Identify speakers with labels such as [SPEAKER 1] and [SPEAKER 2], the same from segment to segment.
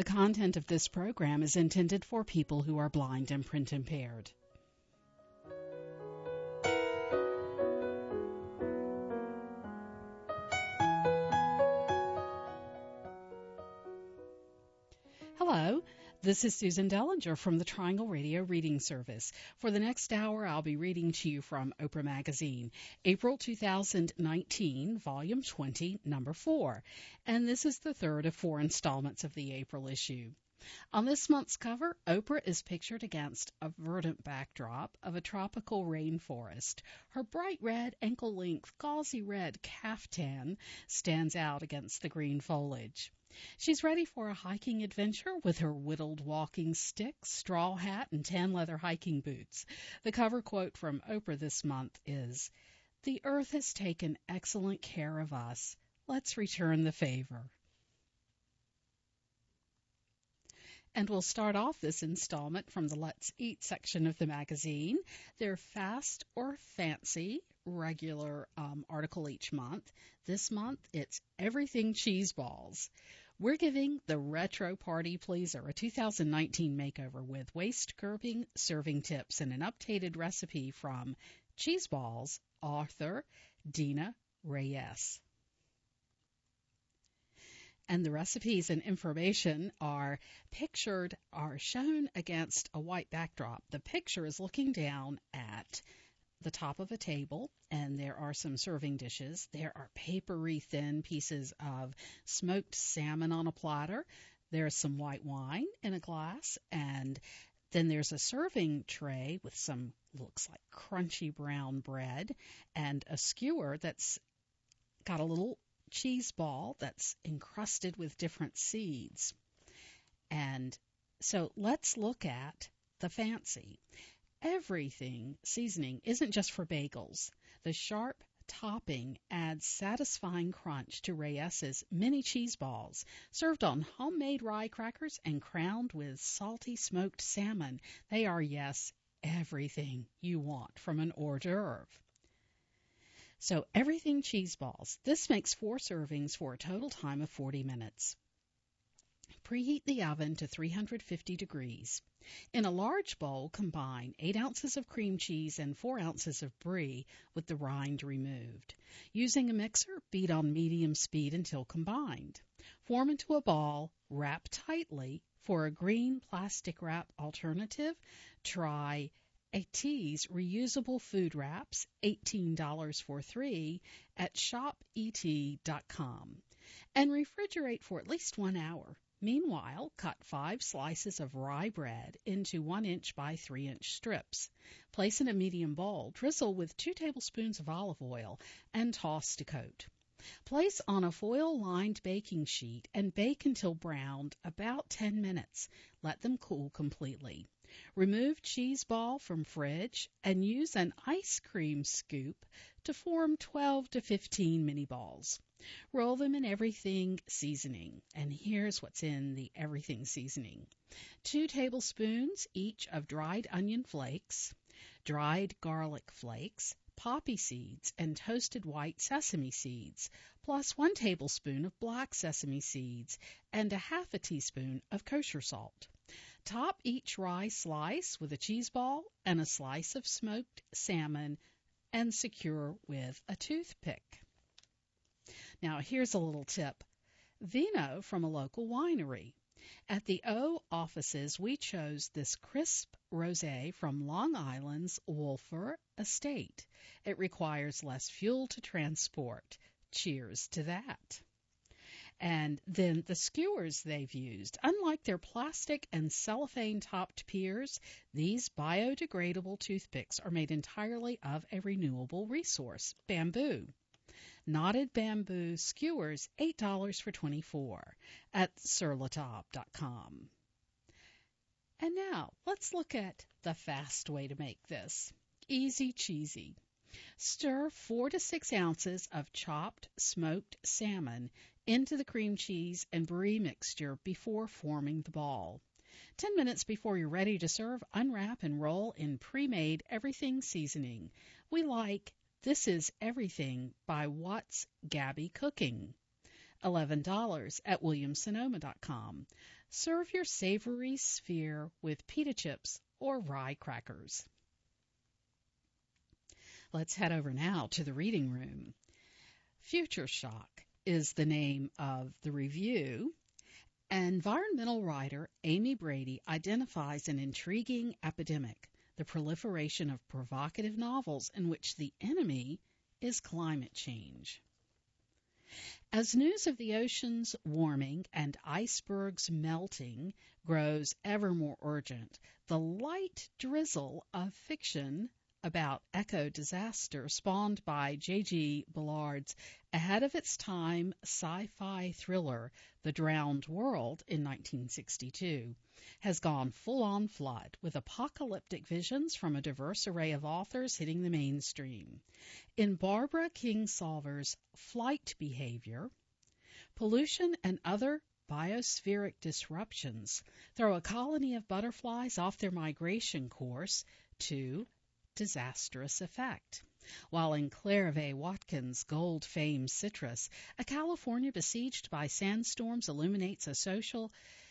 [SPEAKER 1] The content of this program is intended for people who are blind and print impaired. Hello, this is Susan Dellinger from the Triangle Radio Reading Service. For the next hour, I'll be reading to you from Oprah Magazine, April 2019, Volume 20, Number 4. And this is the third of 4 installments of the April issue. On this month's cover, Oprah is pictured against a verdant backdrop of a tropical rainforest. Her bright red, ankle-length, gauzy red caftan stands out against the green foliage. She's ready for a hiking adventure with her whittled walking stick, straw hat, and tan leather hiking boots. The cover quote from Oprah this month is, "The earth has taken excellent care of us. Let's return the favor." And we'll start off this installment from the Let's Eat section of the magazine. Their Fast or Fancy regular article each month. This month, it's Everything Cheese Balls. We're giving the Retro Party Pleaser a 2019 makeover with waist-curbing serving tips and an updated recipe from Cheese Balls author Dina Reyes. And the recipes and information are shown against a white backdrop. The picture is looking down at the top of a table, and there are some serving dishes. There are papery thin pieces of smoked salmon on a platter. There's some white wine in a glass, and then there's a serving tray with some looks like crunchy brown bread and a skewer that's got a little cheese ball that's encrusted with different seeds. And so let's look at the fancy. Everything seasoning isn't just for bagels. The sharp topping adds satisfying crunch to Reyes's mini cheese balls, served on homemade rye crackers and crowned with salty smoked salmon. They are, yes, everything you want from an hors d'oeuvre. So everything cheese balls. This makes 4 servings for a total time of 40 minutes. Preheat the oven to 350 degrees. In a large bowl, combine 8 ounces of cream cheese and 4 ounces of brie with the rind removed. Using a mixer, beat on medium speed until combined. Form into a ball, wrap tightly. For a green plastic wrap alternative, try ATEEZ reusable food wraps, $18 for 3 at shopet.com, and refrigerate for at least 1 hour. Meanwhile, cut 5 slices of rye bread into 1-inch by 3-inch strips. Place in a medium bowl, drizzle with 2 tablespoons of olive oil, and toss to coat. Place on a foil-lined baking sheet and bake until browned about 10 minutes. Let them cool completely. Remove cheese ball from fridge and use an ice cream scoop to form 12 to 15 mini balls. Roll them in everything seasoning. And here's what's in the everything seasoning. 2 tablespoons each of dried onion flakes, dried garlic flakes, poppy seeds, and toasted white sesame seeds, plus 1 tablespoon of black sesame seeds and a half a teaspoon of kosher salt. Top each rye slice with a cheese ball and a slice of smoked salmon and secure with a toothpick. Now here's a little tip. Vino from a local winery. At the O offices, we chose this crisp rosé from Long Island's Wolfer Estate. It requires less fuel to transport. Cheers to that. And then the skewers they've used. Unlike their plastic and cellophane-topped peers, these biodegradable toothpicks are made entirely of a renewable resource, bamboo. Knotted bamboo skewers, $8 for 24 at surlatop.com. And now, let's look at the fast way to make this. Easy cheesy. Stir 4 to 6 ounces of chopped smoked salmon into the cream cheese and brie mixture before forming the ball. 10 minutes before you're ready to serve, unwrap and roll in pre-made everything seasoning. We like This Is Everything by What's Gabby Cooking. $11 at williamssonoma.com. Serve your savory sphere with pita chips or rye crackers. Let's head over now to the reading room. Future Shock is the name of the review. Environmental writer Amy Brady identifies an intriguing epidemic, the proliferation of provocative novels in which the enemy is climate change. As news of the oceans warming and icebergs melting grows ever more urgent, the light drizzle of fiction about eco-disaster spawned by J.G. Ballard's ahead-of-its-time sci-fi thriller The Drowned World in 1962 has gone full-on flood, with apocalyptic visions from a diverse array of authors hitting the mainstream. In Barbara Kingsolver's Flight Behavior, pollution and other biospheric disruptions throw a colony of butterflies off their migration course to disastrous effect. While in Claire V. Watkins' gold-famed Citrus, a California besieged by sandstorms illuminates a social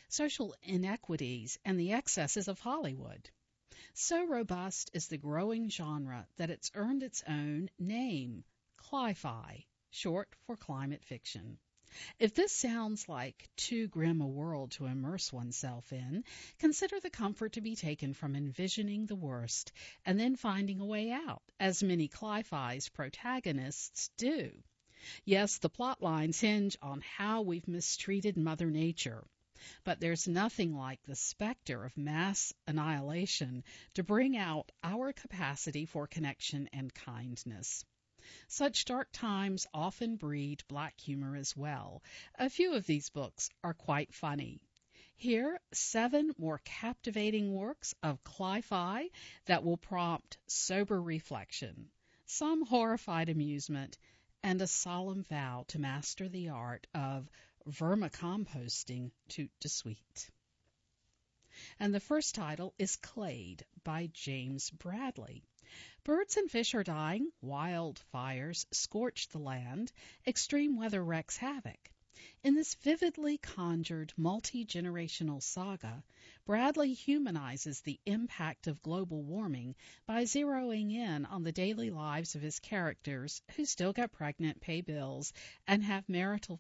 [SPEAKER 1] inequities and the excesses of Hollywood. So robust is the growing genre that it's earned its own name, Cli-Fi, short for climate fiction. If this sounds like too grim a world to immerse oneself in, consider the comfort to be taken from envisioning the worst and then finding a way out, as many Cli-Fi's protagonists do. Yes, the plot lines hinge on how we've mistreated Mother Nature, but there's nothing like the specter of mass annihilation to bring out our capacity for connection and kindness. Such dark times often breed black humor as well. A few of these books are quite funny. Here, 7 more captivating works of Cli-Fi that will prompt sober reflection, some horrified amusement, and a solemn vow to master the art of vermicomposting tout de suite. And the first title is Clade by James Bradley. Birds and fish are dying, wildfires scorch the land, extreme weather wreaks havoc. In this vividly conjured multi-generational saga, Bradley humanizes the impact of global warming by zeroing in on the daily lives of his characters who still get pregnant, pay bills, and have marital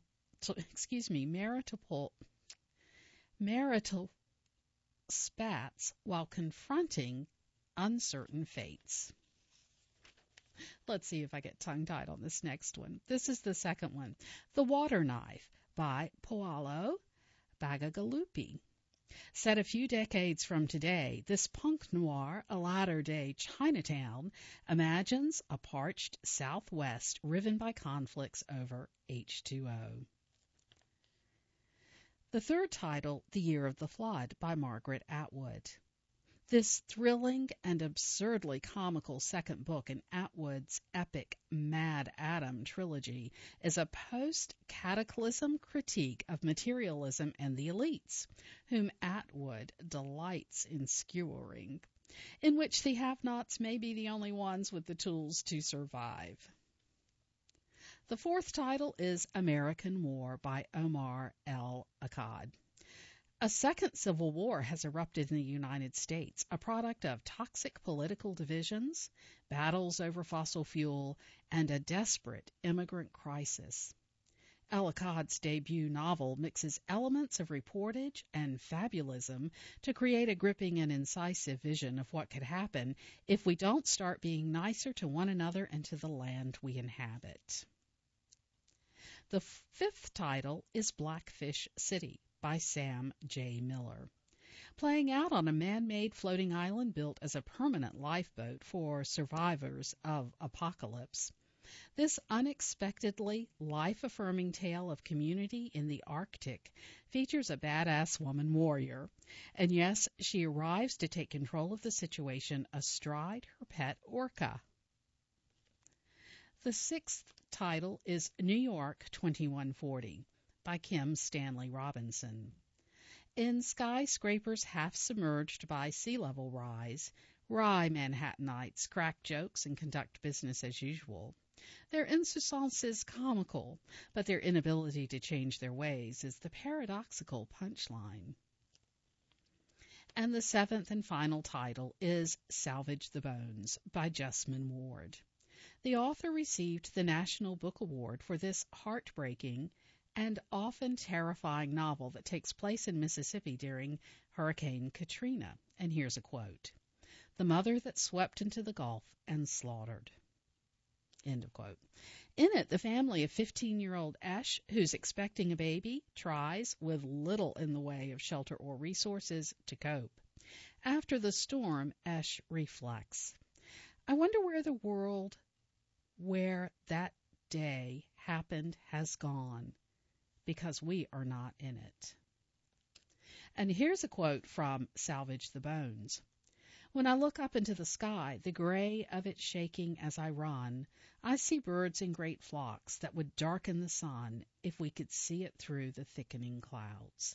[SPEAKER 1] spats while confronting uncertain fates. Let's see if I get tongue-tied on this next one. This is the second one, The Water Knife by Paolo Bacigalupi. Set a few decades from today, this punk noir, a latter-day Chinatown, imagines a parched Southwest riven by conflicts over H2O. The third title, The Year of the Flood by Margaret Atwood. This thrilling and absurdly comical second book in Atwood's epic Mad Adam trilogy is a post-cataclysm critique of materialism and the elites, whom Atwood delights in skewering, in which the have-nots may be the only ones with the tools to survive. The fourth title is American War by Omar El Akkad. A second civil war has erupted in the United States, a product of toxic political divisions, battles over fossil fuel, and a desperate immigrant crisis. El Akkad's debut novel mixes elements of reportage and fabulism to create a gripping and incisive vision of what could happen if we don't start being nicer to one another and to the land we inhabit. The fifth title is Blackfish City by Sam J. Miller. Playing out on a man-made floating island built as a permanent lifeboat for survivors of apocalypse, this unexpectedly life-affirming tale of community in the Arctic features a badass woman warrior, and yes, she arrives to take control of the situation astride her pet orca. The sixth title is New York 2140 by Kim Stanley Robinson. In skyscrapers half submerged by sea level rise, wry Manhattanites crack jokes and conduct business as usual. Their insouciance is comical, but their inability to change their ways is the paradoxical punchline. And the seventh and final title is Salvage the Bones by Jessamine Ward. The author received the National Book Award for this heartbreaking and often terrifying novel that takes place in Mississippi during Hurricane Katrina. And here's a quote: "The mother that swept into the Gulf and slaughtered." End of quote. In it, the family of 15-year-old Esh, who's expecting a baby, tries, with little in the way of shelter or resources, to cope. After the storm, Esh reflects, "I wonder where the world where that day happened has gone, because we are not in it." And here's a quote from Salvage the Bones. "When I look up into the sky, the gray of it shaking as I run, I see birds in great flocks that would darken the sun if we could see it through the thickening clouds."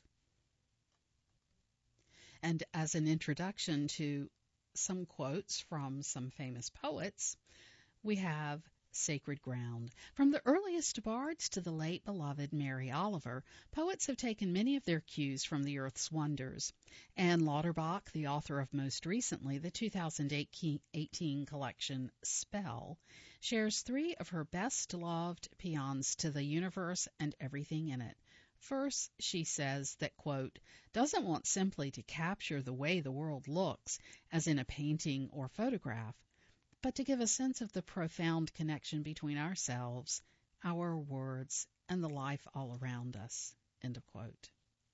[SPEAKER 1] And as an introduction to some quotes from some famous poets, we have Sacred Ground. From the earliest bards to the late beloved Mary Oliver, poets have taken many of their cues from the earth's wonders. Anne Lauterbach, the author of most recently the 2018 collection Spell, shares three of her best-loved paeans to the universe and everything in it. First, she says that, quote, "doesn't want simply to capture the way the world looks, as in a painting or photograph, but to give a sense of the profound connection between ourselves, our words, and the life all around us." End of quote.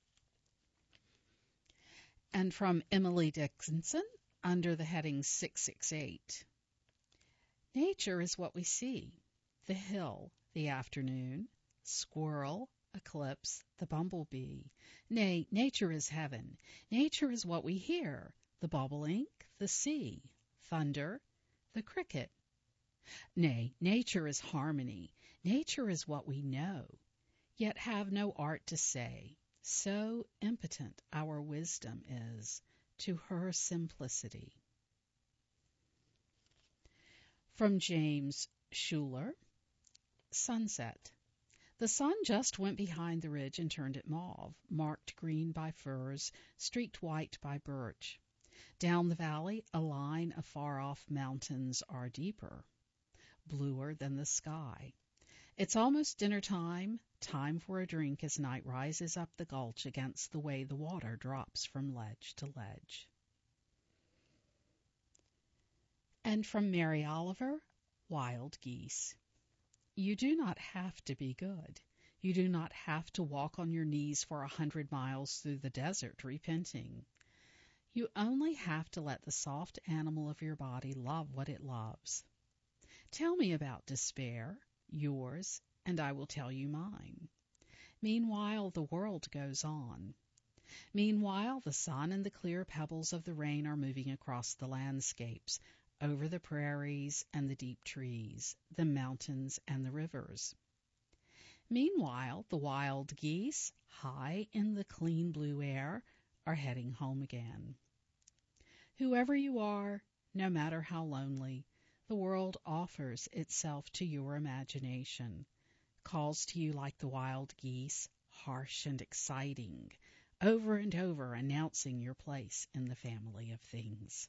[SPEAKER 1] And from Emily Dickinson, under the heading 668, "Nature is what we see: the hill, the afternoon, squirrel, eclipse, the bumblebee. Nay, nature is heaven. Nature is what we hear: the bobolink, the sea, thunder, the cricket. Nay, nature is harmony. Nature is what we know, yet have no art to say. So impotent our wisdom is to her simplicity." From James Schuler, Sunset. "The sun just went behind the ridge and turned it mauve, marked green by firs, streaked white by birch. Down the valley, a line of far-off mountains are deeper, bluer than the sky. It's almost dinner time, time for a drink as night rises up the gulch against the way the water drops from ledge to ledge." And from Mary Oliver, Wild Geese. "You do not have to be good. You do not have to walk on your knees for 100 miles through the desert repenting. You only have to let the soft animal of your body love what it loves. Tell me about despair, yours, and I will tell you mine. Meanwhile, the world goes on. Meanwhile, the sun and the clear pebbles of the rain are moving across the landscapes, over the prairies and the deep trees, the mountains and the rivers. Meanwhile, the wild geese, high in the clean blue air, are heading home again. Whoever you are, no matter how lonely, the world offers itself to your imagination, calls to you like the wild geese, harsh and exciting, over and over announcing your place in the family of things."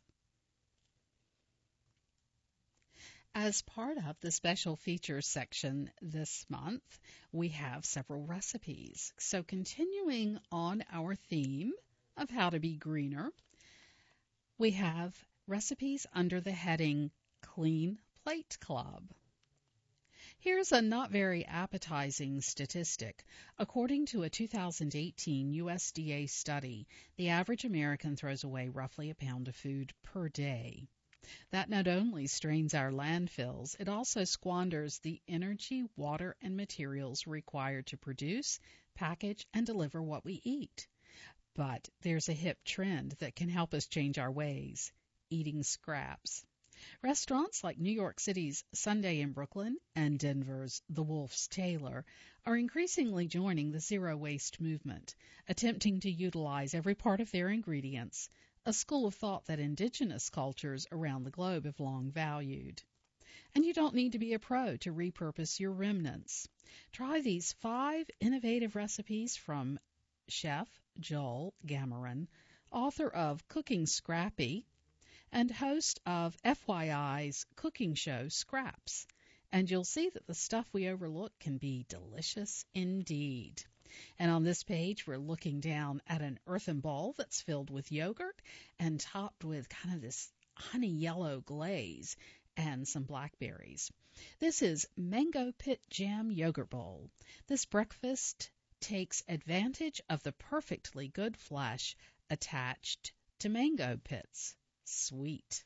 [SPEAKER 1] As part of the special features section this month, we have several recipes. So continuing on our theme of how to be greener, we have recipes under the heading Clean Plate Club. Here's a not very appetizing statistic. According to a 2018 USDA study, the average American throws away roughly a pound of food per day. That not only strains our landfills, it also squanders the energy, water, and materials required to produce, package, and deliver what we eat. But there's a hip trend that can help us change our ways: eating scraps. Restaurants like New York City's Sunday in Brooklyn and Denver's The Wolf's Taylor are increasingly joining the zero waste movement, attempting to utilize every part of their ingredients, a school of thought that indigenous cultures around the globe have long valued. And you don't need to be a pro to repurpose your remnants. Try these 5 innovative recipes from Chef Joel Gamoran author of Cooking Scrappy, and host of FYI's cooking show Scraps. And you'll see that the stuff we overlook can be delicious indeed. And on this page, we're looking down at an earthen bowl that's filled with yogurt and topped with kind of this honey yellow glaze and some blackberries. This is Mango Pit Jam Yogurt Bowl. This breakfast takes advantage of the perfectly good flesh attached to mango pits. Sweet.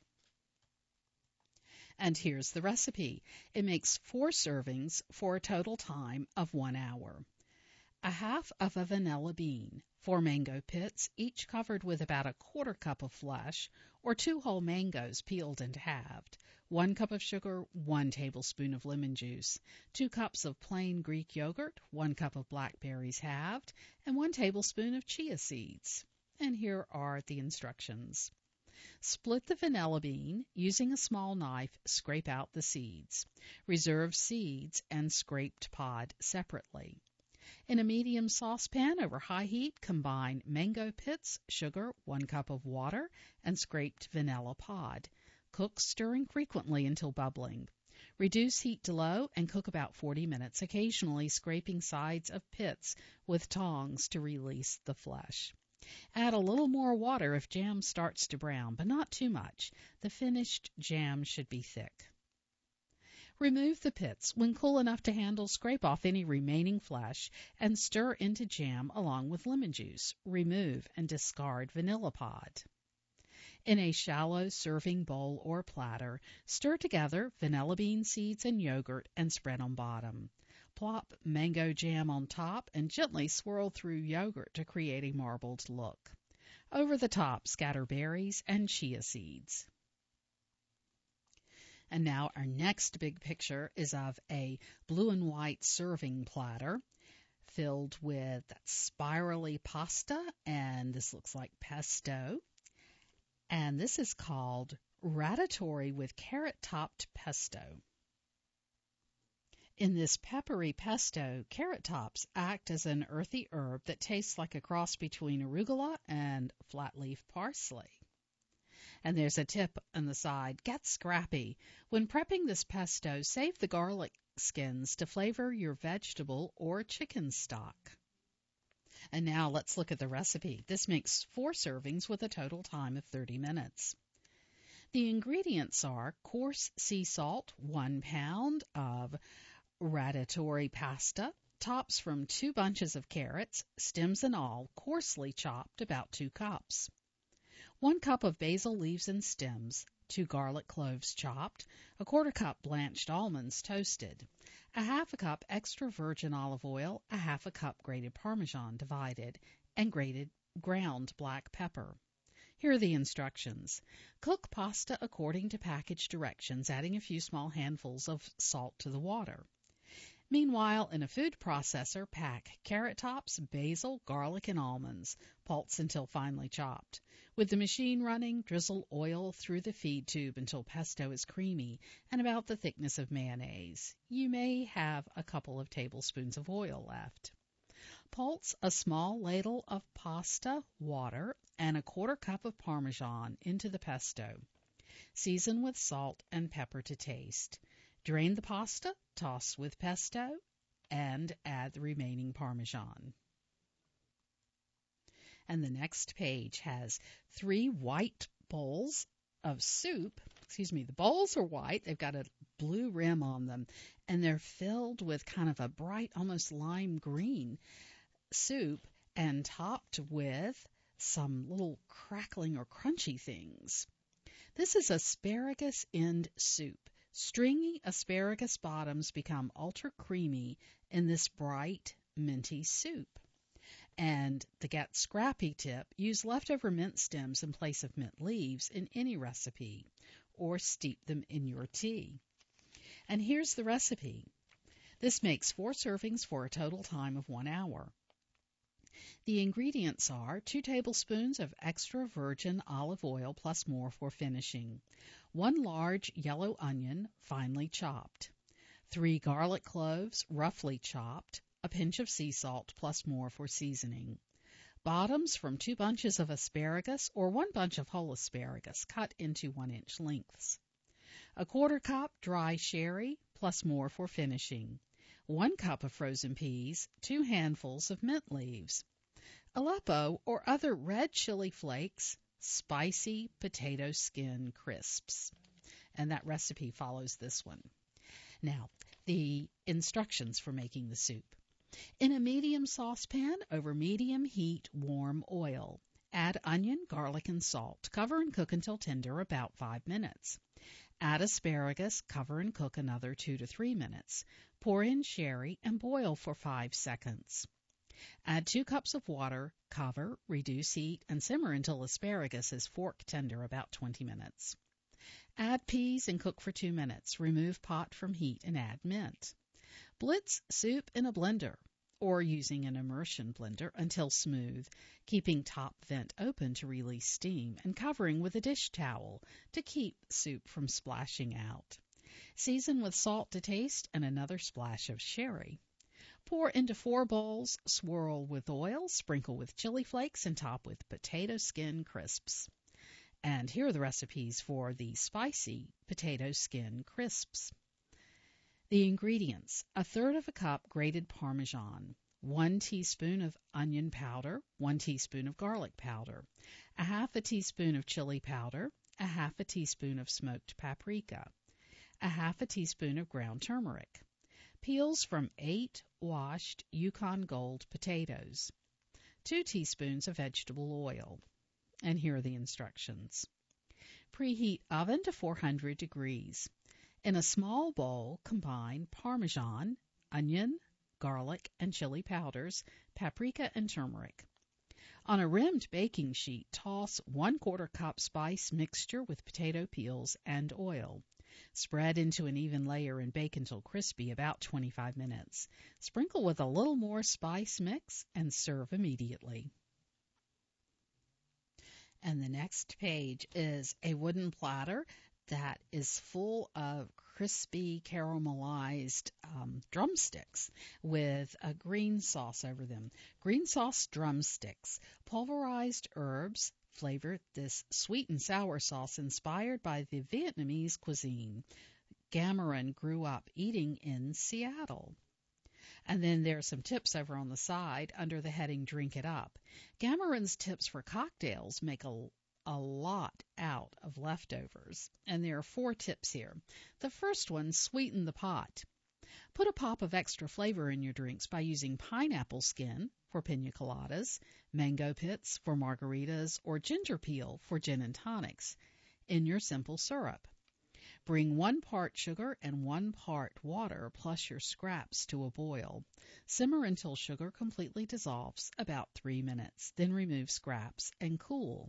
[SPEAKER 1] And here's the recipe. It makes 4 servings for a total time of 1 hour. A half of a vanilla bean, 4 mango pits, each covered with about a 1/4 cup of flesh, or 2 whole mangoes peeled and halved, 1 cup of sugar, 1 tablespoon of lemon juice, 2 cups of plain Greek yogurt, 1 cup of blackberries halved, and 1 tablespoon of chia seeds. And here are the instructions. Split the vanilla bean. Using a small knife, scrape out the seeds. Reserve seeds and scraped pod separately. In a medium saucepan over high heat, combine mango pits, sugar, 1 cup of water, and scraped vanilla pod. Cook, stirring frequently until bubbling. Reduce heat to low and cook about 40 minutes, occasionally scraping sides of pits with tongs to release the flesh. Add a little more water if jam starts to brown, but not too much. The finished jam should be thick. Remove the pits. When cool enough to handle, scrape off any remaining flesh and stir into jam along with lemon juice. Remove and discard vanilla pod. In a shallow serving bowl or platter, stir together vanilla bean seeds and yogurt and spread on bottom. Plop mango jam on top and gently swirl through yogurt to create a marbled look. Over the top, scatter berries and chia seeds. And now our next big picture is of a blue and white serving platter filled with that spirally pasta, and this looks like pesto. And this is called ratatouille with carrot-topped pesto. In this peppery pesto, carrot tops act as an earthy herb that tastes like a cross between arugula and flat-leaf parsley. And there's a tip on the side. Get scrappy. When prepping this pesto, save the garlic skins to flavor your vegetable or chicken stock. And now let's look at the recipe. This makes 4 servings with a total time of 30 minutes. The ingredients are coarse sea salt, 1 pound of ratatouille pasta, tops from 2 bunches of carrots, stems and all, coarsely chopped, about 2 cups. 1 cup of basil leaves and stems, 2 garlic cloves chopped, a 1/4 cup blanched almonds toasted, a 1/2 cup extra virgin olive oil, a 1/2 cup grated Parmesan divided, and grated ground black pepper. Here are the instructions. Cook pasta according to package directions, adding a few small handfuls of salt to the water. Meanwhile, in a food processor, pack carrot tops, basil, garlic, and almonds. Pulse until finely chopped. With the machine running, drizzle oil through the feed tube until pesto is creamy and about the thickness of mayonnaise. You may have a couple of tablespoons of oil left. Pulse a small ladle of pasta, water, and a 1/4 cup of Parmesan into the pesto. Season with salt and pepper to taste. Drain the pasta, toss with pesto, and add the remaining Parmesan. And the next page has 3 white bowls of soup. The bowls are white. They've got a blue rim on them, and they're filled with kind of a bright, almost lime green soup and topped with some little crackling or crunchy things. This is asparagus end soup. Stringy asparagus bottoms become ultra creamy in this bright, minty soup. And the Get Scrappy tip, use leftover mint stems in place of mint leaves in any recipe, or steep them in your tea. And here's the recipe. This makes 4 servings for a total time of 1 hour. The ingredients are 2 tablespoons of extra virgin olive oil plus more for finishing, 1 large yellow onion finely chopped, 3 garlic cloves roughly chopped, a pinch of sea salt plus more for seasoning, Bottoms from 2 bunches of asparagus or 1 bunch of whole asparagus cut into 1-inch lengths. A 1/4 cup dry sherry plus more for finishing. 1 cup of frozen peas, 2 handfuls of mint leaves. Aleppo or other red chili flakes, spicy potato skin crisps. And that recipe follows this one. Now, the instructions for making the soup. In a medium saucepan, over medium heat, warm oil. Add onion, garlic, and salt. Cover and cook until tender, about 5 minutes. Add asparagus, cover and cook another 2 to 3 minutes. Pour in sherry and boil for 5 seconds. Add 2 cups of water, cover, reduce heat, and simmer until asparagus is fork tender, about 20 minutes. Add peas and cook for 2 minutes. Remove pot from heat and add mint. Blitz soup in a blender or using an immersion blender until smooth, keeping top vent open to release steam and covering with a dish towel to keep soup from splashing out. Season with salt to taste and another splash of sherry. Pour into 4 bowls, swirl with oil, sprinkle with chili flakes, and top with potato skin crisps. And here are the recipes for the spicy potato skin crisps. The ingredients: 1/3 cup grated Parmesan, 1 teaspoon of onion powder, 1 teaspoon of garlic powder, 1/2 teaspoon of chili powder, 1/2 teaspoon of smoked paprika, 1/2 teaspoon of ground turmeric, peels from 8 washed Yukon Gold potatoes, 2 teaspoons of vegetable oil. And here are the instructions. Preheat oven to 400 degrees. In a small bowl, combine Parmesan, onion, garlic, and chili powders, paprika, and turmeric. On a rimmed baking sheet, toss 1/4 cup spice mixture with potato peels and oil. Spread into an even layer and bake until crispy, about 25 minutes. Sprinkle with a little more spice mix and serve immediately. And the next page is a wooden platter that is full of crispy caramelized drumsticks with a green sauce over them. Green sauce drumsticks. Pulverized herbs flavor this sweet and sour sauce inspired by the Vietnamese cuisine Gamoran grew up eating in Seattle. And then there are some tips over on the side under the heading Drink It Up. Gamoran's tips for cocktails make a lot out of leftovers, and there are 4 tips here. The first one, sweeten the pot. Put a pop of extra flavor in your drinks by using pineapple skin for pina coladas, mango pits for margaritas, or ginger peel for gin and tonics in your simple syrup. Bring 1 part sugar and 1 part water plus your scraps to a boil. Simmer until sugar completely dissolves, about 3 minutes. Then remove scraps and cool.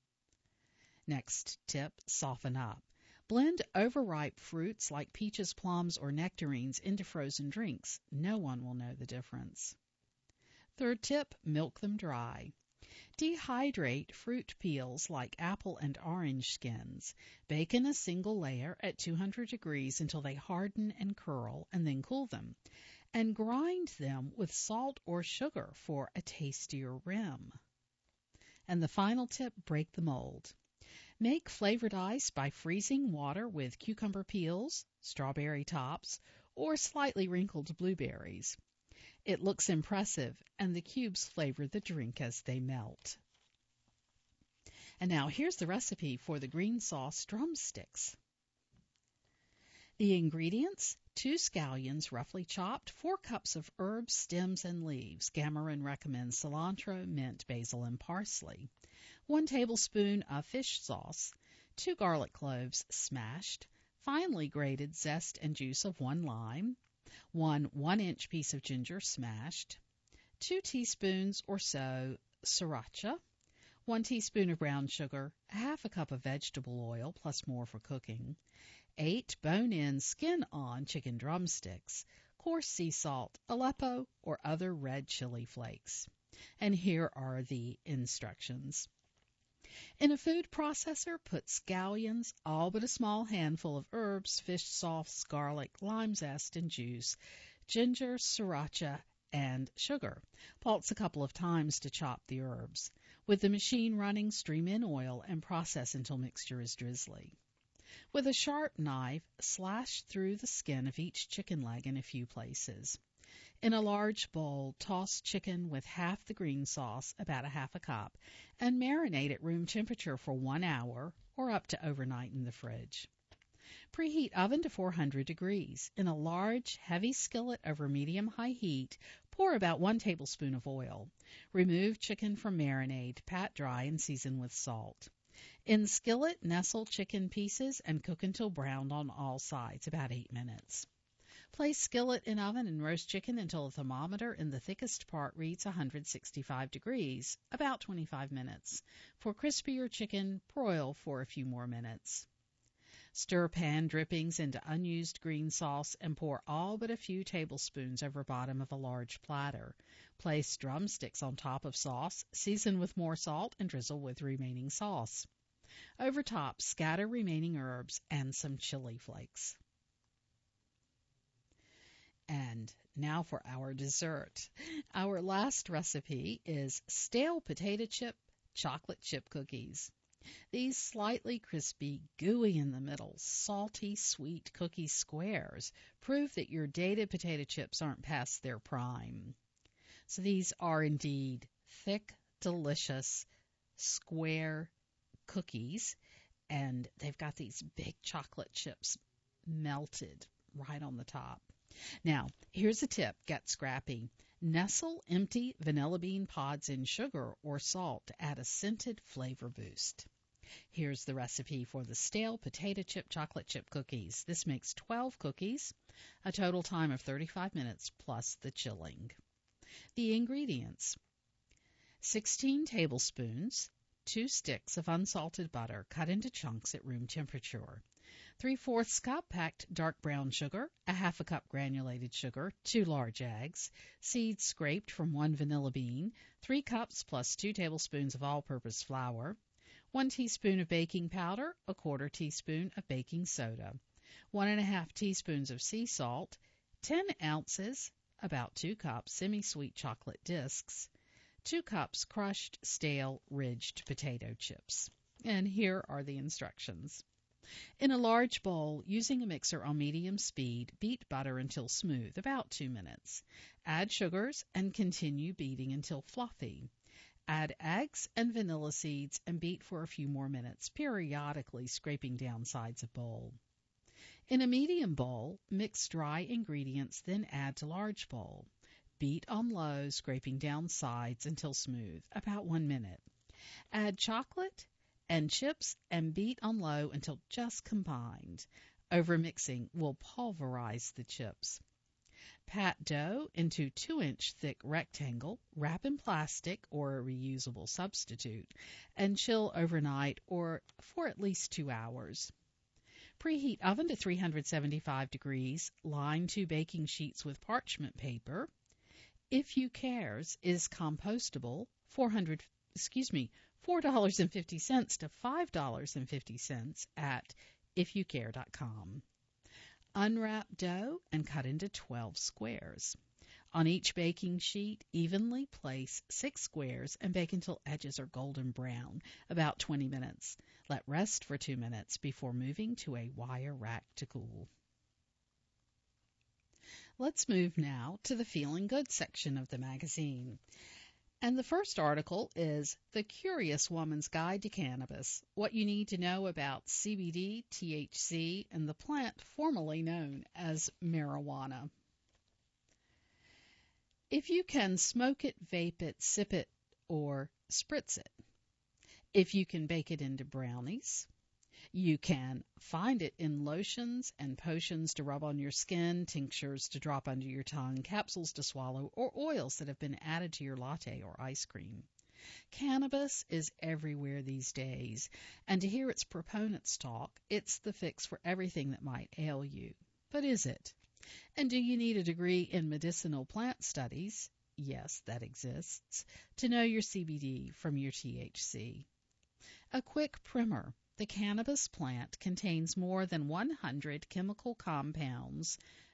[SPEAKER 1] Next tip, soften up. Blend overripe fruits like peaches, plums, or nectarines into frozen drinks. No one will know the difference. Third tip, milk them dry. Dehydrate fruit peels like apple and orange skins. Bake in a single layer at 200 degrees until they harden and curl, and then cool them. And grind them with salt or sugar for a tastier rim. And the final tip, break the mold. Make flavored ice by freezing water with cucumber peels, strawberry tops, or slightly wrinkled blueberries. It looks impressive, and the cubes flavor the drink as they melt. And now here's the recipe for the green sauce drumsticks. The ingredients: 2 scallions roughly chopped, 4 cups of herbs, stems, and leaves. Gamoran recommends cilantro, mint, basil, and parsley. 1 tablespoon of fish sauce, 2 garlic cloves smashed, finely grated zest and juice of 1 lime, 1 1-inch piece of ginger smashed, 2 teaspoons or so sriracha, 1 teaspoon of brown sugar, 1/2 cup of vegetable oil plus more for cooking, 8 bone-in, skin-on chicken drumsticks, coarse sea salt, Aleppo, or other red chili flakes. And here are the instructions. In a food processor, put scallions, all but a small handful of herbs, fish sauce, garlic, lime zest, and juice, ginger, sriracha, and sugar. Pulse a couple of times to chop the herbs. With the machine running, stream in oil and process until mixture is drizzly. With a sharp knife, slash through the skin of each chicken leg in a few places. In a large bowl, toss chicken with half the green sauce, about a half a cup, and marinate at room temperature for 1 hour or up to overnight in the fridge. Preheat oven to 400 degrees. In a large, heavy skillet over medium-high heat, pour about 1 tablespoon of oil. Remove chicken from marinade, pat dry, and season with salt. In the skillet, nestle chicken pieces and cook until browned on all sides, about 8 minutes. Place skillet in oven and roast chicken until the thermometer in the thickest part reads 165 degrees, about 25 minutes. For crispier chicken, broil for a few more minutes. Stir pan drippings into unused green sauce and pour all but a few tablespoons over bottom of a large platter. Place drumsticks on top of sauce, season with more salt, and drizzle with remaining sauce. Over top, scatter remaining herbs and some chili flakes. And now for our dessert. Our last recipe is stale potato chip chocolate chip cookies. These slightly crispy, gooey in the middle, salty, sweet cookie squares prove that your dated potato chips aren't past their prime. So these are indeed thick, delicious, square cookies, and they've got these big chocolate chips melted right on the top. Now, here's a tip. Get scrappy. Nestle empty vanilla bean pods in sugar or salt to add a scented flavor boost. Here's the recipe for the stale potato chip chocolate chip cookies. This makes 12 cookies, a total time of 35 minutes plus the chilling. The ingredients: 16 tablespoons, 2 sticks of unsalted butter cut into chunks at room temperature, 3/4 cup packed dark brown sugar, a half a cup granulated sugar, 2 large eggs, seeds scraped from 1 vanilla bean, 3 cups plus 2 tablespoons of all-purpose flour, 1 teaspoon of baking powder, a 1/4 teaspoon of baking soda, 1½ teaspoons of sea salt, 10 ounces, about 2 cups, semi-sweet chocolate discs, 2 cups crushed, stale, ridged potato chips. And here are the instructions. In a large bowl, using a mixer on medium speed, beat butter until smooth, about 2 minutes. Add sugars and continue beating until fluffy. Add eggs and vanilla seeds and beat for a few more minutes, periodically scraping down sides of bowl. In a medium bowl, mix dry ingredients, then add to large bowl. Beat on low, scraping down sides until smooth, about 1 minute. Add chocolate and chips and beat on low until just combined. Overmixing will pulverize the chips. Pat dough into 2-inch thick rectangle, wrap in plastic or a reusable substitute, and chill overnight or for at least 2 hours. Preheat oven to 375 degrees. Line 2 baking sheets with parchment paper. If You Cares is compostable, $4.50 to $5.50 at ifyoucare.com. Unwrap dough and cut into 12 squares. On each baking sheet, evenly place 6 squares and bake until edges are golden brown, about 20 minutes. Let rest for 2 minutes before moving to a wire rack to cool. Let's move now to the Feeling Good section of the magazine. And the first article is The Curious Woman's Guide to Cannabis, What You Need to Know About CBD, THC, and the plant formerly known as marijuana. If you can smoke it, vape it, sip it, or spritz it. If you can bake it into brownies. You can find it in lotions and potions to rub on your skin, tinctures to drop under your tongue, capsules to swallow, or oils that have been added to your latte or ice cream. Cannabis is everywhere these days, and to hear its proponents talk, it's the fix for everything that might ail you. But is it? And do you need a degree in medicinal plant studies? Yes, that exists. To know your CBD from your THC. A quick primer. The cannabis plant contains more than 100 chemical compounds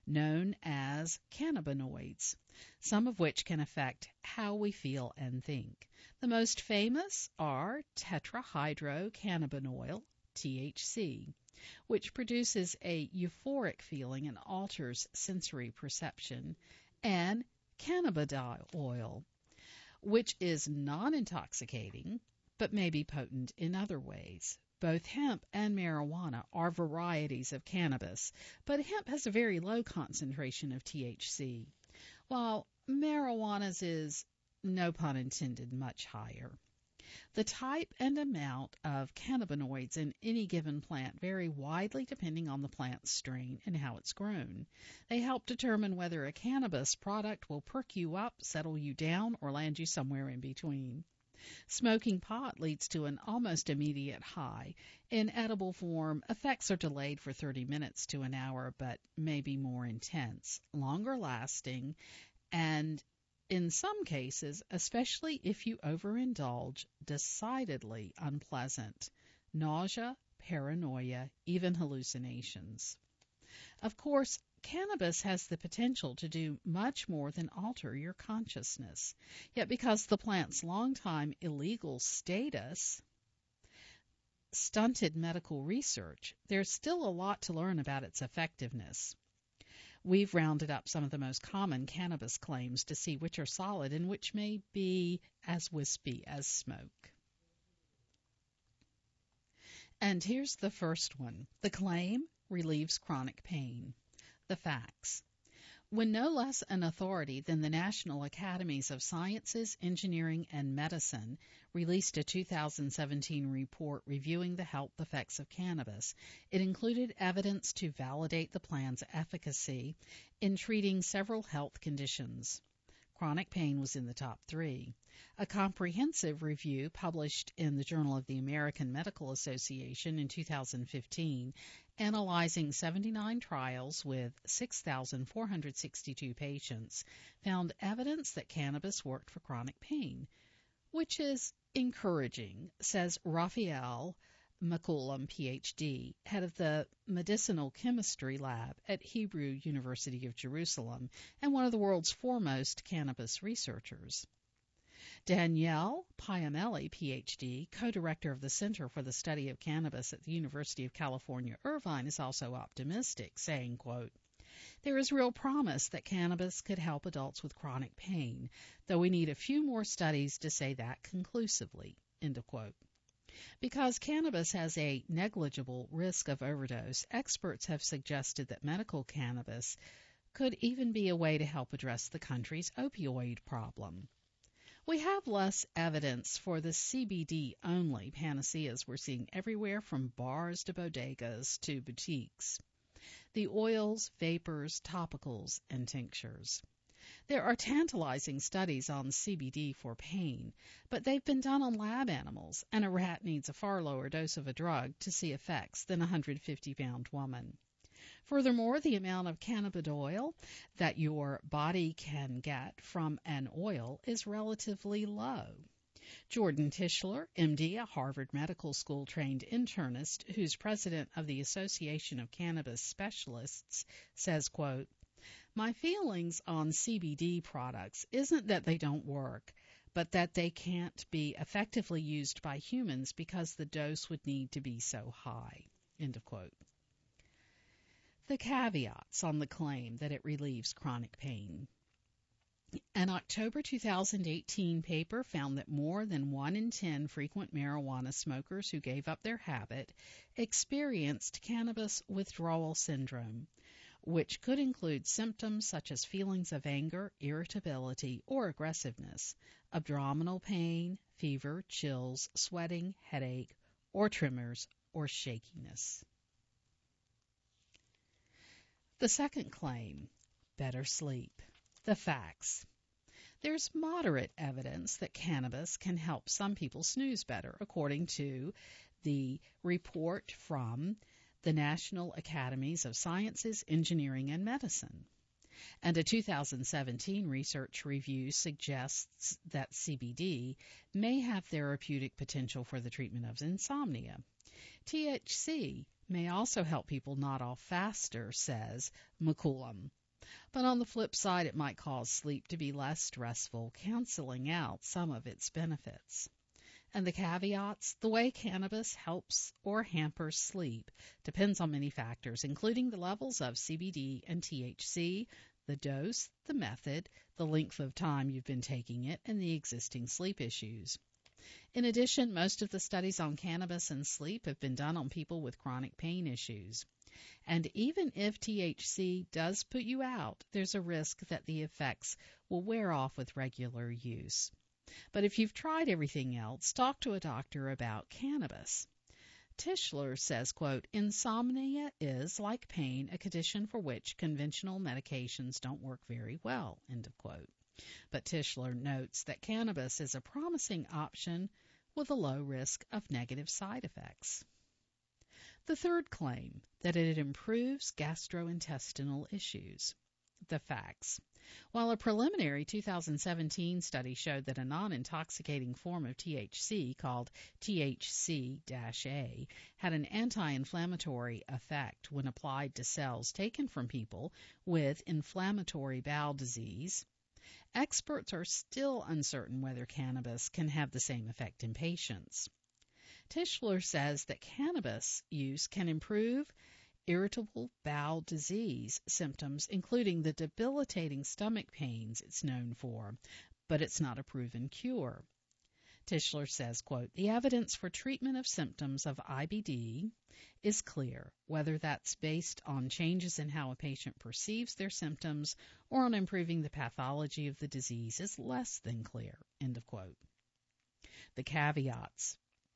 [SPEAKER 1] known as cannabinoids, some of which can affect how we feel and think. The most famous are tetrahydrocannabinol, THC, which produces a euphoric feeling and alters sensory perception, and cannabidiol, which is non-intoxicating but may be potent in other ways. Both hemp and marijuana are varieties of cannabis, but hemp has a very low concentration of THC, while marijuana's is, no pun intended, much higher. The type and amount of cannabinoids in any given plant vary widely depending on the plant strain and how it's grown. They help determine whether a cannabis product will perk you up, settle you down, or land you somewhere in between. Smoking pot leads to an almost immediate high. In edible form, effects are delayed for 30 minutes to an hour, but may be more intense, longer lasting, and in some cases, especially if you overindulge, decidedly unpleasant. Nausea, paranoia, even hallucinations. Of course, cannabis has the potential to do much more than alter your consciousness. Yet because the plant's longtime illegal status stunted medical research, there's still a lot to learn about its effectiveness. We've rounded up some of the most common cannabis claims to see which are solid and which may be as wispy as smoke. And here's the first one. The claim relieves chronic pain. The facts. When no less an authority than the National Academies of Sciences, Engineering, and Medicine released a 2017 report reviewing the health effects of cannabis, it included evidence to validate the plan's efficacy in treating several health conditions. Chronic pain was in the top 3. A comprehensive review published in the Journal of the American Medical Association in 2015, analyzing 79 trials with 6,462 patients, found evidence that cannabis worked for chronic pain, which is encouraging, says Raphael McCollum, Ph.D., head of the Medicinal Chemistry Lab at Hebrew University of Jerusalem and one of the world's foremost cannabis researchers. Danielle Piamelli, Ph.D., co-director of the Center for the Study of Cannabis at the University of California, Irvine, is also optimistic, saying, quote, "There is real promise that cannabis could help adults with chronic pain, though we need a few more studies to say that conclusively," end of quote. Because cannabis has a negligible risk of overdose, experts have suggested that medical cannabis could even be a way to help address the country's opioid problem. We have less evidence for the CBD-only panaceas we're seeing everywhere from bars to bodegas to boutiques. The oils, vapors, topicals, and tinctures. There are tantalizing studies on CBD for pain, but they've been done on lab animals, and a rat needs a far lower dose of a drug to see effects than a 150-pound woman. Furthermore, the amount of cannabidiol that your body can get from an oil is relatively low. Jordan Tischler, MD, a Harvard Medical School trained internist who's president of the Association of Cannabis Specialists, says, quote, "My feelings on CBD products isn't that they don't work, but that they can't be effectively used by humans because the dose would need to be so high," end of quote. The caveats on the claim that it relieves chronic pain. An October 2018 paper found that more than 1 in 10 frequent marijuana smokers who gave up their habit experienced cannabis withdrawal syndrome, which could include symptoms such as feelings of anger, irritability, or aggressiveness, abdominal pain, fever, chills, sweating, headache, or tremors, or shakiness. The second claim, better sleep. The facts. There's moderate evidence that cannabis can help some people snooze better, according to the report from the National Academies of Sciences, Engineering, and Medicine. And a 2017 research review suggests that CBD may have therapeutic potential for the treatment of insomnia. THC may also help people nod off faster, says McCollum. But on the flip side, it might cause sleep to be less stressful, canceling out some of its benefits. And the caveats: the way cannabis helps or hampers sleep depends on many factors, including the levels of CBD and THC, the dose, the method, the length of time you've been taking it, and the existing sleep issues. In addition, most of the studies on cannabis and sleep have been done on people with chronic pain issues. And even if THC does put you out, there's a risk that the effects will wear off with regular use. But if you've tried everything else, talk to a doctor about cannabis. Tischler says, quote, insomnia is, like pain, a condition for which conventional medications don't work very well, end of quote. But Tischler notes that cannabis is a promising option with a low risk of negative side effects. The third claim, that it improves gastrointestinal issues. The facts. While a preliminary 2017 study showed that a non-intoxicating form of THC called THC-A had an anti-inflammatory effect when applied to cells taken from people with inflammatory bowel disease, experts are still uncertain whether cannabis can have the same effect in patients. Tischler says that cannabis use can improve irritable bowel disease symptoms, including the debilitating stomach pains it's known for, but it's not a proven cure. Tischler says, quote, the evidence for treatment of symptoms of IBD is clear, whether that's based on changes in how a patient perceives their symptoms or on improving the pathology of the disease is less than clear, end of quote. The caveats.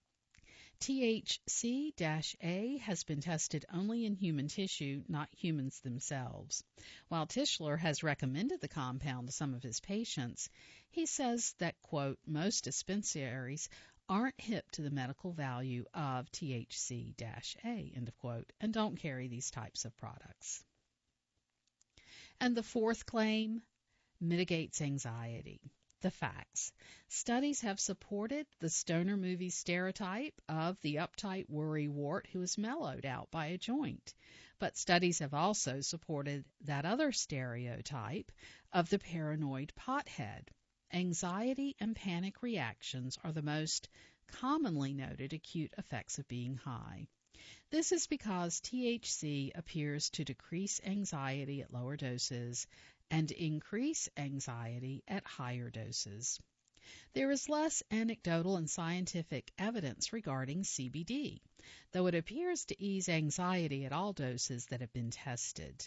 [SPEAKER 1] THC-A has been tested only in human tissue, not humans themselves. While Tischler has recommended the compound to some of his patients, he says that, quote, most dispensaries aren't hip to the medical value of THC-A, end of quote, and don't carry these types of products. And the fourth claim, mitigates anxiety. The facts. Studies have supported the stoner movie stereotype of the uptight worrywart who is mellowed out by a joint. But studies have also supported that other stereotype of the paranoid pothead. Anxiety and panic reactions are the most commonly noted acute effects of being high. This is because THC appears to decrease anxiety at lower doses and increase anxiety at higher doses. There is less anecdotal and scientific evidence regarding CBD, though it appears to ease anxiety at all doses that have been tested.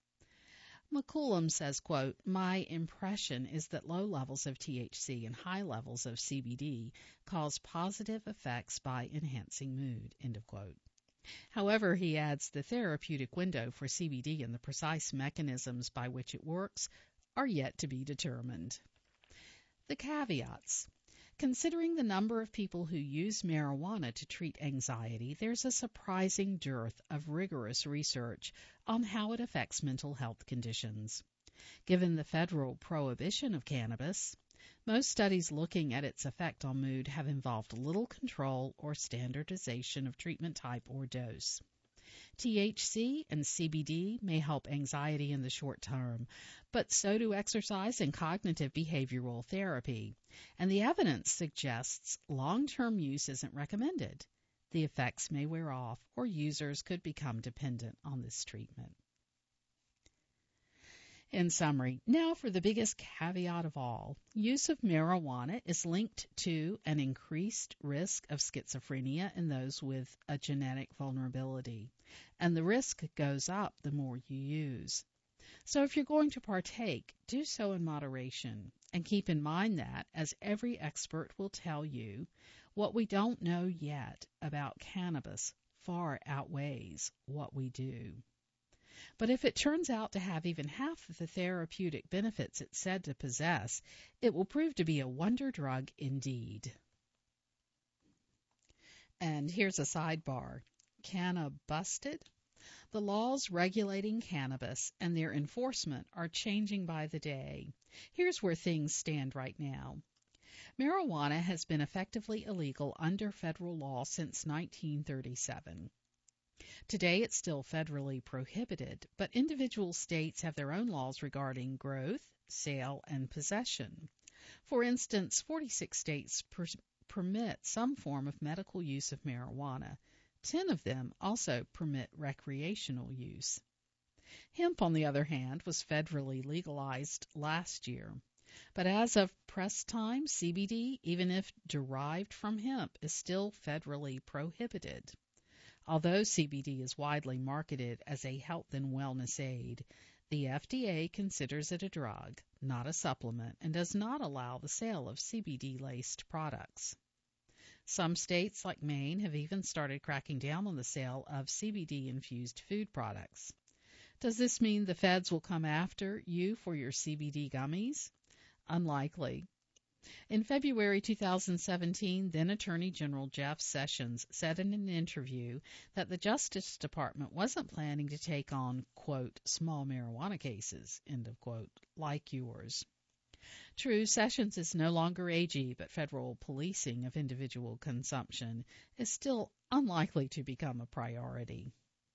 [SPEAKER 1] McCullum says, quote, my impression is that low levels of THC and high levels of CBD cause positive effects by enhancing mood, end of quote. However, he adds, the therapeutic window for CBD and the precise mechanisms by which it works are yet to be determined. The caveats. Considering the number of people who use marijuana to treat anxiety, there's a surprising dearth of rigorous research on how it affects mental health conditions. Given the federal prohibition of cannabis, most studies looking at its effect on mood have involved little control or standardization of treatment type or dose. THC and CBD may help anxiety in the short term, but so do exercise and cognitive behavioral therapy, and the evidence suggests long-term use isn't recommended. The effects may wear off, or users could become dependent on this treatment. In summary, now for the biggest caveat of all. Use of marijuana is linked to an increased risk of schizophrenia in those with a genetic vulnerability, and the risk goes up the more you use. So if you're going to partake, do so in moderation, and keep in mind that, as every expert will tell you, what we don't know yet about cannabis far outweighs what we do. But if it turns out to have even half of the therapeutic benefits it's said to possess, it will prove to be a wonder drug indeed. And here's a sidebar. Canna busted? The laws regulating cannabis and their enforcement are changing by the day. Here's where things stand right now. Marijuana has been effectively illegal under federal law since 1937. Today, it's still federally prohibited, but individual states have their own laws regarding growth, sale, and possession. For instance, 46 states permit some form of medical use of marijuana. 10 of them also permit recreational use. Hemp, on the other hand, was federally legalized last year. But as of press time, CBD, even if derived from hemp, is still federally prohibited. Although CBD is widely marketed as a health and wellness aid, the FDA considers it a drug, not a supplement, and does not allow the sale of CBD-laced products. Some states, like Maine, have even started cracking down on the sale of CBD-infused food products. Does this mean the feds will come after you for your CBD gummies? Unlikely. In February 2017, then Attorney General Jeff Sessions said in an interview that the Justice Department wasn't planning to take on, quote, small marijuana cases, end of quote, like yours. True, Sessions is no longer AG, but federal policing of individual consumption is still unlikely to become a priority.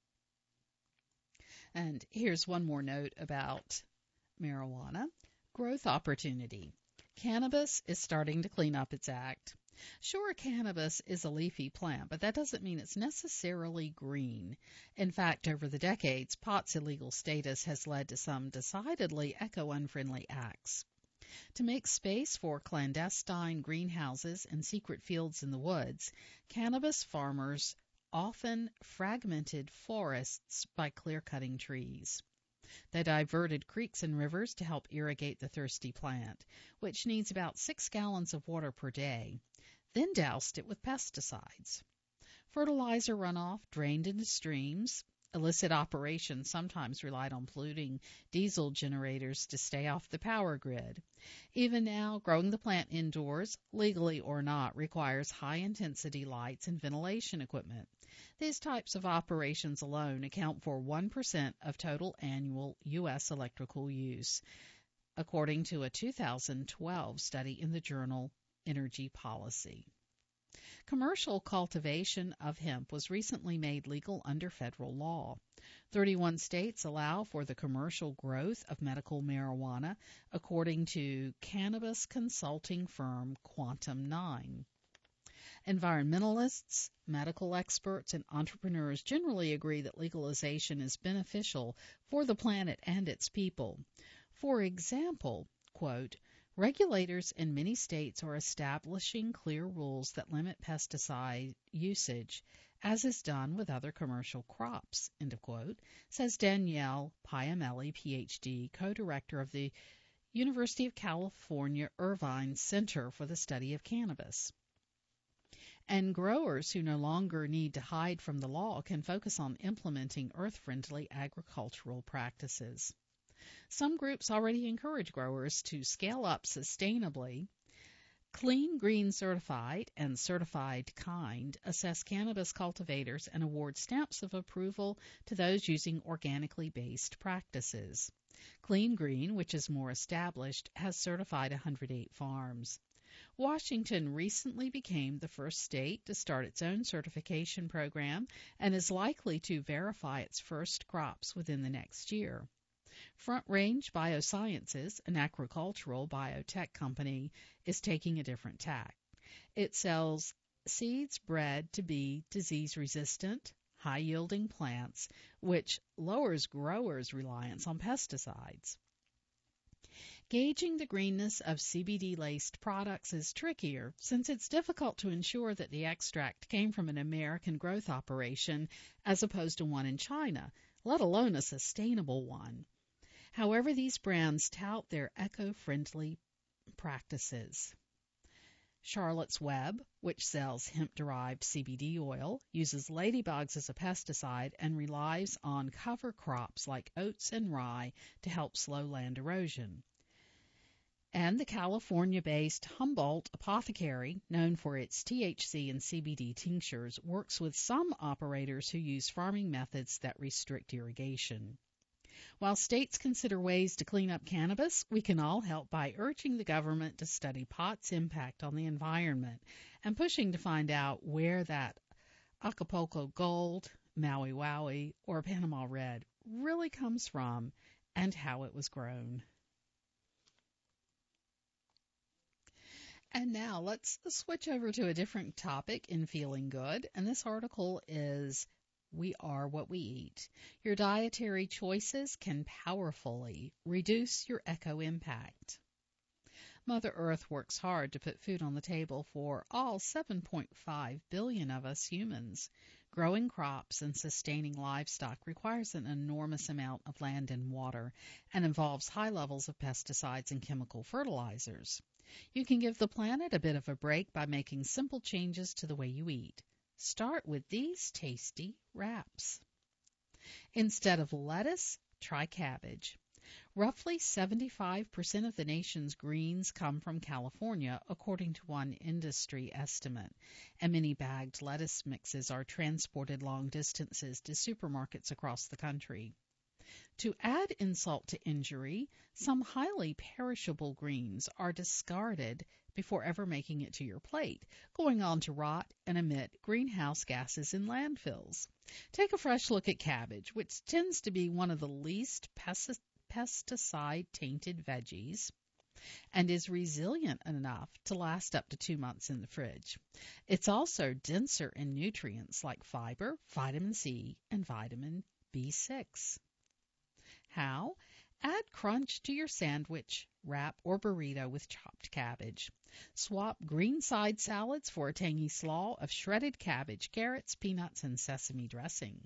[SPEAKER 1] And here's one more note about marijuana. Growth opportunity. Cannabis is starting to clean up its act. Sure, cannabis is a leafy plant, but that doesn't mean it's necessarily green. In fact, over the decades, pot's illegal status has led to some decidedly eco-unfriendly acts. To make space for clandestine greenhouses and secret fields in the woods, cannabis farmers often fragmented forests by clear-cutting trees. They diverted creeks and rivers to help irrigate the thirsty plant, which needs about 6 gallons of water per day, then doused it with pesticides. Fertilizer runoff drained into streams. Illicit operations sometimes relied on polluting diesel generators to stay off the power grid. Even now, growing the plant indoors, legally or not, requires high-intensity lights and ventilation equipment. These types of operations alone account for 1% of total annual U.S. electrical use, according to a 2012 study in the journal Energy Policy. Commercial cultivation of hemp was recently made legal under federal law. 31 states allow for the commercial growth of medical marijuana, according to cannabis consulting firm Quantum 9. Environmentalists, medical experts, and entrepreneurs generally agree that legalization is beneficial for the planet and its people. For example, quote, regulators in many states are establishing clear rules that limit pesticide usage, as is done with other commercial crops, end of quote, says Danielle Piamelli, Ph.D., co-director of the University of California Irvine Center for the Study of Cannabis. And growers who no longer need to hide from the law can focus on implementing earth-friendly agricultural practices. Some groups already encourage growers to scale up sustainably. Clean Green Certified and Certified Kind assess cannabis cultivators and award stamps of approval to those using organically based practices. Clean Green, which is more established, has certified 108 farms. Washington recently became the first state to start its own certification program and is likely to verify its first crops within the next year. Front Range Biosciences, an agricultural biotech company, is taking a different tack. It sells seeds bred to be disease-resistant, high-yielding plants, which lowers growers' reliance on pesticides. Gauging the greenness of CBD-laced products is trickier since it's difficult to ensure that the extract came from an American growth operation as opposed to one in China, let alone a sustainable one. However, these brands tout their eco-friendly practices. Charlotte's Web, which sells hemp-derived CBD oil, uses ladybugs as a pesticide and relies on cover crops like oats and rye to help slow land erosion. And the California-based Humboldt Apothecary, known for its THC and CBD tinctures, works with some operators who use farming methods that restrict irrigation. While states consider ways to clean up cannabis, we can all help by urging the government to study pot's impact on the environment and pushing to find out where that Acapulco Gold, Maui Wowie, or Panama Red really comes from and how it was grown. And now let's switch over to a different topic in Feeling Good. And this article is We Are What We Eat. Your dietary choices can powerfully reduce your eco impact. Mother Earth works hard to put food on the table for all 7.5 billion of us humans. Growing crops and sustaining livestock requires an enormous amount of land and water and involves high levels of pesticides and chemical fertilizers. You can give the planet a bit of a break by making simple changes to the way you eat. Start with these tasty wraps. Instead of lettuce, try cabbage. Roughly 75% of the nation's greens come from California, according to one industry estimate, and many bagged lettuce mixes are transported long distances to supermarkets across the country. To add insult to injury, some highly perishable greens are discarded before ever making it to your plate, going on to rot and emit greenhouse gases in landfills. Take a fresh look at cabbage, which tends to be one of the least pesticide-tainted veggies and is resilient enough to last up to 2 months in the fridge. It's also denser in nutrients like fiber, vitamin C, and vitamin B6. How? Add crunch to your sandwich, wrap, or burrito with chopped cabbage. Swap green side salads for a tangy slaw of shredded cabbage, carrots, peanuts, and sesame dressing.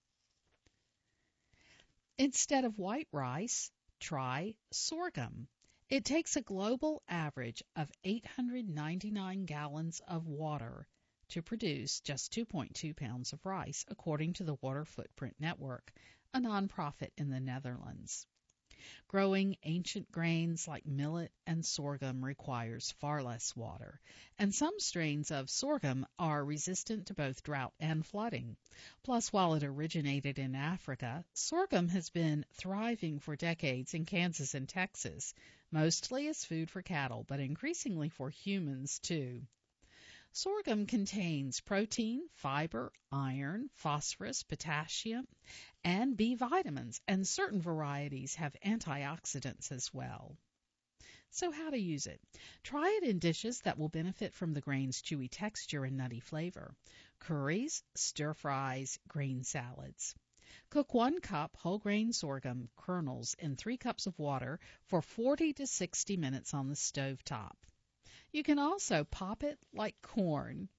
[SPEAKER 1] Instead of white rice, try sorghum. It takes a global average of 899 gallons of water to produce just 2.2 pounds of rice, according to the Water Footprint Network, a nonprofit in the Netherlands. Growing ancient grains like millet and sorghum requires far less water, and some strains of sorghum are resistant to both drought and flooding. Plus, while it originated in Africa, sorghum has been thriving for decades in Kansas and Texas, mostly as food for cattle, but increasingly for humans too. Sorghum contains protein, fiber, iron, phosphorus, potassium, and B vitamins, and certain varieties have antioxidants as well. So how to use it? Try it in dishes that will benefit from the grain's chewy texture and nutty flavor. Curries, stir-fries, grain salads. Cook 1 cup whole grain sorghum kernels in 3 cups of water for 40 to 60 minutes on the stove top. You can also pop it like corn.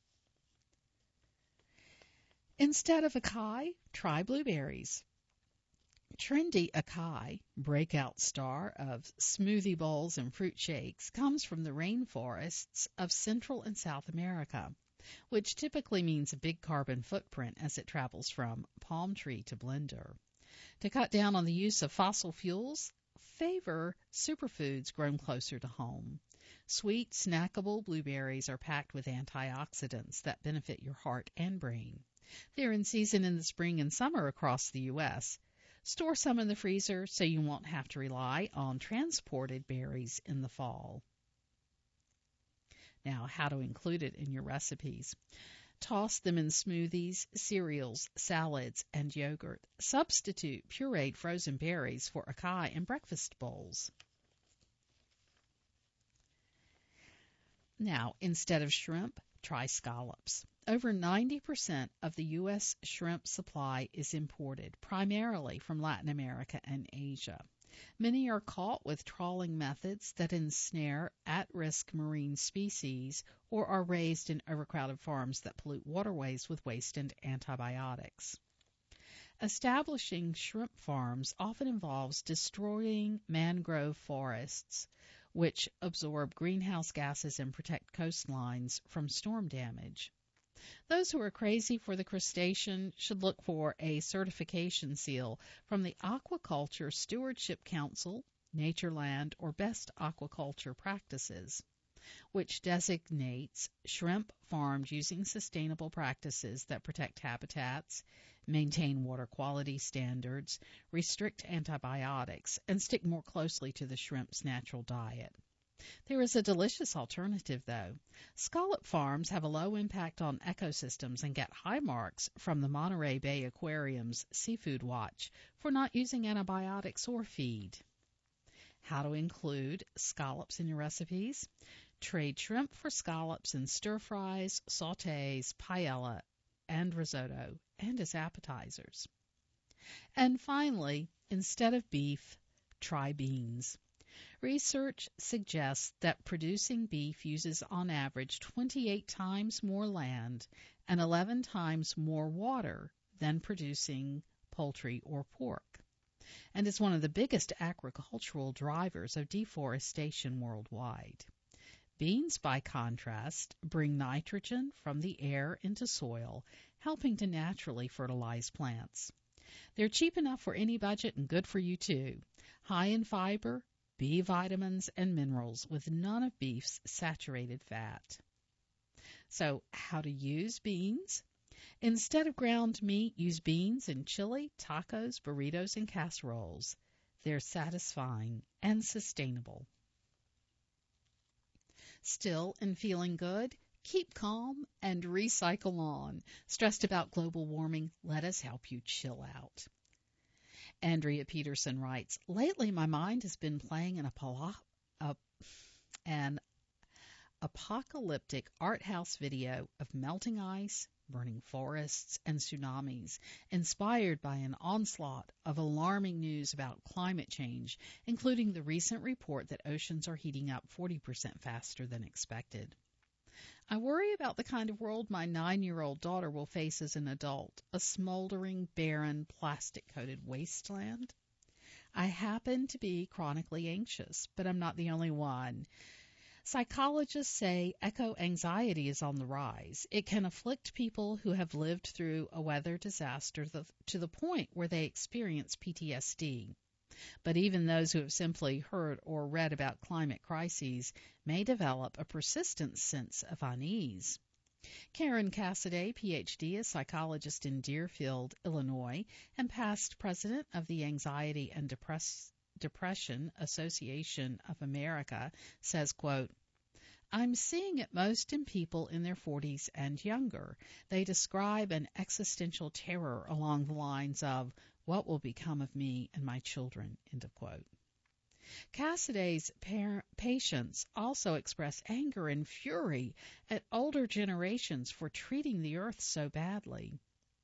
[SPEAKER 1] Instead of acai, try blueberries. Trendy acai, breakout star of smoothie bowls and fruit shakes, comes from the rainforests of Central and South America, which typically means a big carbon footprint as it travels from palm tree to blender. To cut down on the use of fossil fuels, favor superfoods grown closer to home. Sweet, snackable blueberries are packed with antioxidants that benefit your heart and brain. They're in season in the spring and summer across the U.S. Store some in the freezer so you won't have to rely on transported berries in the fall. Now, how to include it in your recipes. Toss them in smoothies, cereals, salads, and yogurt. Substitute pureed frozen berries for acai in breakfast bowls. Now, instead of shrimp, try scallops. Over 90% of the U.S. shrimp supply is imported, primarily from Latin America and Asia. Many are caught with trawling methods that ensnare at-risk marine species or are raised in overcrowded farms that pollute waterways with waste and antibiotics. Establishing shrimp farms often involves destroying mangrove forests, which absorb greenhouse gases and protect coastlines from storm damage. Those who are crazy for the crustacean should look for a certification seal from the Aquaculture Stewardship Council, Natureland, or Best Aquaculture Practices, which designates shrimp farmed using sustainable practices that protect habitats, maintain water quality standards, restrict antibiotics, and stick more closely to the shrimp's natural diet. There is a delicious alternative, though. Scallop farms have a low impact on ecosystems and get high marks from the Monterey Bay Aquarium's Seafood Watch for not using antibiotics or feed. How to include scallops in your recipes? Trade shrimp for scallops in stir-fries, sautés, paella, and risotto, and as appetizers. And finally, instead of beef, try beans. Research suggests that producing beef uses on average 28 times more land and 11 times more water than producing poultry or pork, and is one of the biggest agricultural drivers of deforestation worldwide. Beans, by contrast, bring nitrogen from the air into soil, helping to naturally fertilize plants. They're cheap enough for any budget and good for you too. High in fiber, B vitamins, and minerals with none of beef's saturated fat. So, how to use beans? Instead of ground meat, use beans in chili, tacos, burritos, and casseroles. They're satisfying and sustainable. Still and feeling good? Keep calm and recycle on. Stressed about global warming? Let us help you chill out. Andrea Peterson writes, lately my mind has been playing an apocalyptic art house video of melting ice, burning forests, and tsunamis, inspired by an onslaught of alarming news about climate change, including the recent report that oceans are heating up 40% faster than expected. I worry about the kind of world my 9-year-old daughter will face as an adult, a smoldering, barren, plastic-coated wasteland. I happen to be chronically anxious, but I'm not the only one. Psychologists say eco-anxiety is on the rise. It can afflict people who have lived through a weather disaster to the point where they experience PTSD. But even those who have simply heard or read about climate crises may develop a persistent sense of unease. Karen Cassidy, Ph.D., a psychologist in Deerfield, Illinois, and past president of the Anxiety and Depression Association of America, says, quote, I'm seeing it most in people in their 40s and younger. They describe an existential terror along the lines of, what will become of me and my children, end of quote. Cassidy's patients also express anger and fury at older generations for treating the earth so badly.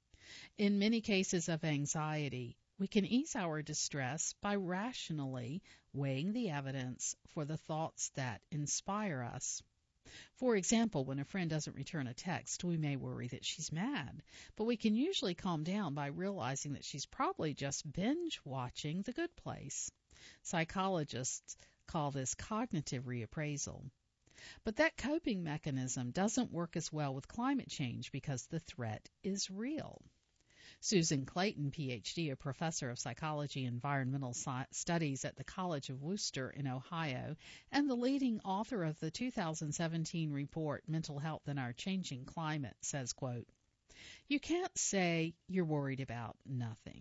[SPEAKER 1] In many cases of anxiety, we can ease our distress by rationally weighing the evidence for the thoughts that inspire us. For example, when a friend doesn't return a text, we may worry that she's mad, but we can usually calm down by realizing that she's probably just binge watching The Good Place. Psychologists call this cognitive reappraisal. But that coping mechanism doesn't work as well with climate change because the threat is real. Susan Clayton, Ph.D., a professor of psychology and environmental studies at the College of Worcester in Ohio, and the leading author of the 2017 report, Mental Health in Our Changing Climate, says, quote, you can't say you're worried about nothing.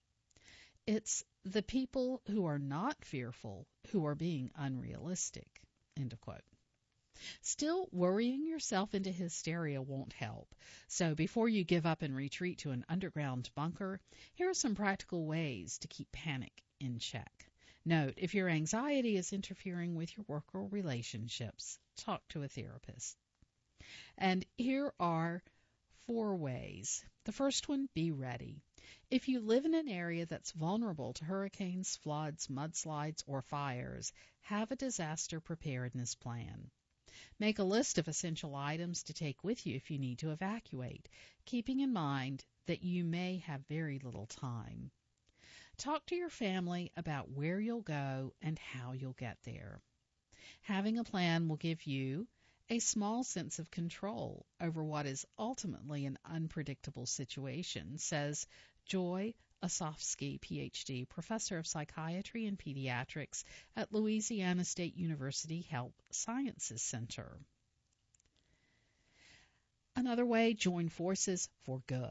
[SPEAKER 1] It's the people who are not fearful who are being unrealistic, end of quote. Still, worrying yourself into hysteria won't help. So before you give up and retreat to an underground bunker, here are some practical ways to keep panic in check. Note, if your anxiety is interfering with your work or relationships, talk to a therapist. And here are 4 ways. The first one, be ready. If you live in an area that's vulnerable to hurricanes, floods, mudslides, or fires, have a disaster preparedness plan. Make a list of essential items to take with you if you need to evacuate, keeping in mind that you may have very little time. Talk to your family about where you'll go and how you'll get there. Having a plan will give you a small sense of control over what is ultimately an unpredictable situation, says Joy Osofsky, Ph.D., professor of psychiatry and pediatrics at Louisiana State University Health Sciences Center. Another way, join forces for good.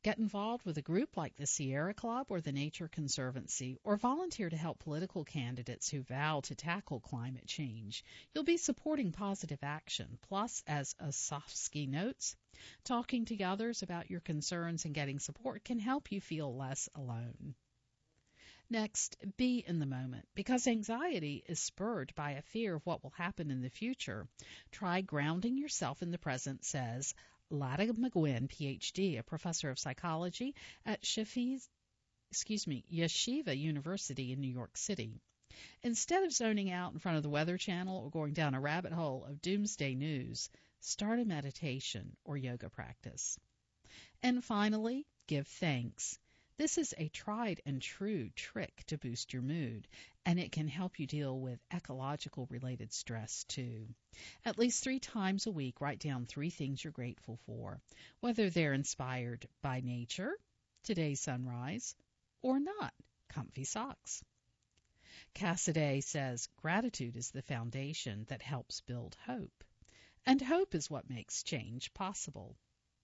[SPEAKER 1] Get involved with a group like the Sierra Club or the Nature Conservancy, or volunteer to help political candidates who vow to tackle climate change. You'll be supporting positive action. Plus, as Osofsky notes, talking to others about your concerns and getting support can help you feel less alone. Next, be in the moment. Because anxiety is spurred by a fear of what will happen in the future, try grounding yourself in the present, says Lada McGuinn, Ph.D., a professor of psychology at Yeshiva University in New York City. Instead of zoning out in front of the Weather Channel or going down a rabbit hole of doomsday news, start a meditation or yoga practice. And finally, give thanks. This is a tried and true trick to boost your mood, and it can help you deal with ecological-related stress, too. At least 3 times a week, write down 3 things you're grateful for, whether they're inspired by nature, today's sunrise, or not, comfy socks. Cassidy says gratitude is the foundation that helps build hope, and hope is what makes change possible.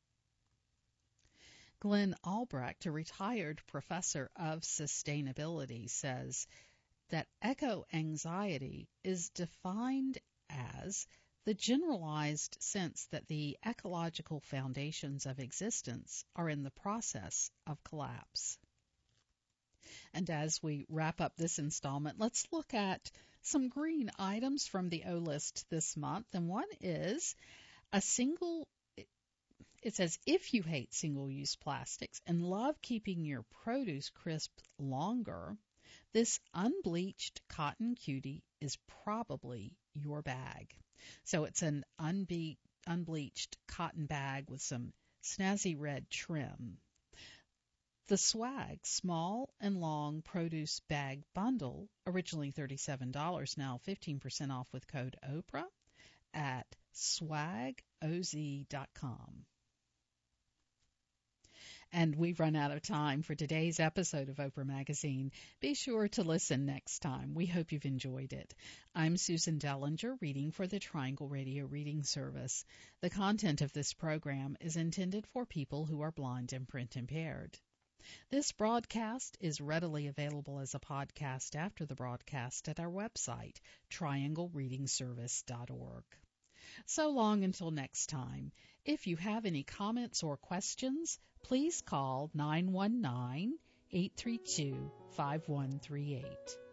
[SPEAKER 1] Glenn Albrecht, a retired professor of sustainability, says that eco-anxiety is defined as the generalized sense that the ecological foundations of existence are in the process of collapse. And as we wrap up this installment, let's look at some green items from the O-List this month. And one is it says, if you hate single-use plastics and love keeping your produce crisp longer, this unbleached cotton cutie is probably your bag. So it's an unbleached cotton bag with some snazzy red trim. The Swag Small and Long Produce Bag Bundle, originally $37, now 15% off with code Oprah at swagoz.com. And we've run out of time for today's episode of Oprah Magazine. Be sure to listen next time. We hope you've enjoyed it. I'm Susan Dellinger, reading for the Triangle Radio Reading Service. The content of this program is intended for people who are blind and print impaired. This broadcast is readily available as a podcast after the broadcast at our website, trianglereadingservice.org. So long until next time. If you have any comments or questions, please call 919-832-5138.